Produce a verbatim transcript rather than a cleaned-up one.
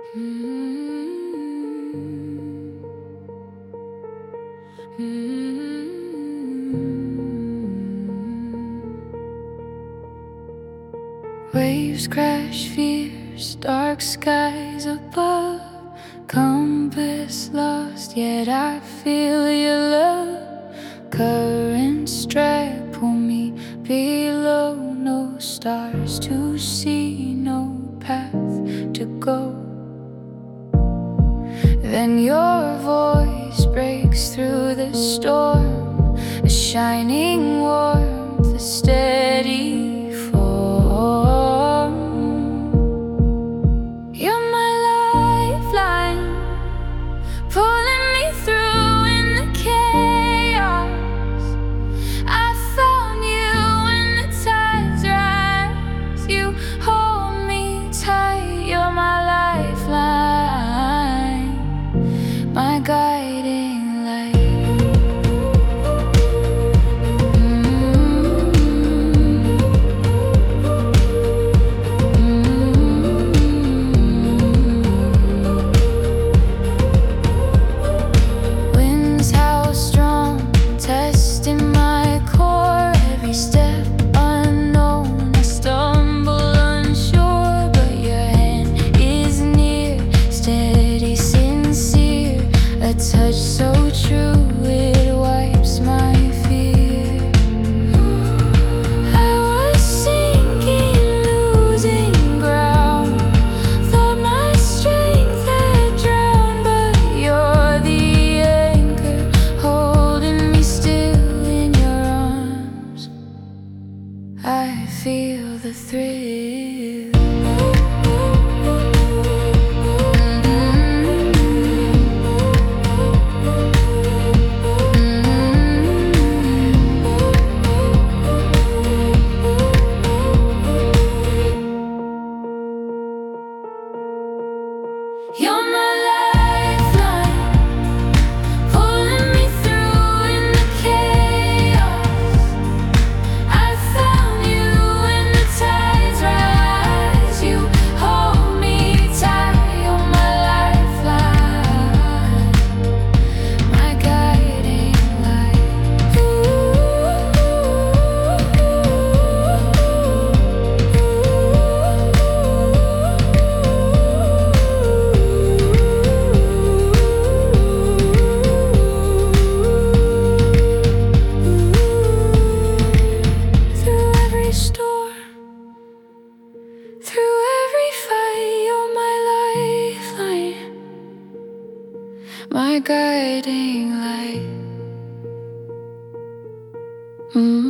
Mm-hmm. Waves crash fierce, dark skies above. Compass lost, yet I feel your love. Currents drag, pull me below. No stars to see, no path to go. Then your voice breaks through the storm, a shining warmth, a steady form. You're my lifeline, pulling me through in the chaos. I found you when the tides rise. You hold me tight, you're my lifeline, my guiding light. Winds howl strong, testing my core. Every step unknown, I stumble unsure, but your hand is near, steady, sincere. A touch so true, it wipes my fear. I was sinking, losing ground. Thought my strength had drowned, but you're the anchor, holding me still in your arms. I feel the thrill. You're my lifeline, pulling me through in the chaos. I found you when the tides rise. You hold me tight, you're my lifeline, my guiding light. Through every storm, through every fight, you're my lifeline, my guiding light. Mm.